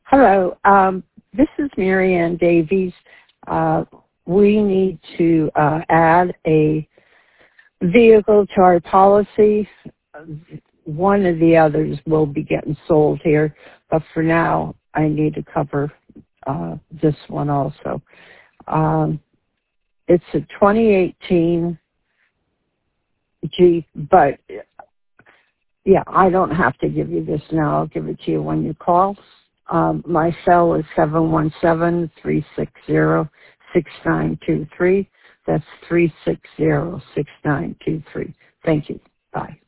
Hello. This is Mary Ann Davies. We need to add a vehicle to our policy. One of the others will be getting sold here, but for now, I need to cover this one also. It's a 2018 Jeep, but yeah, I don't have to give you this now. I'll give it to you when you call. My cell is 717-360-6923. That's 360-6923. Thank you. Bye.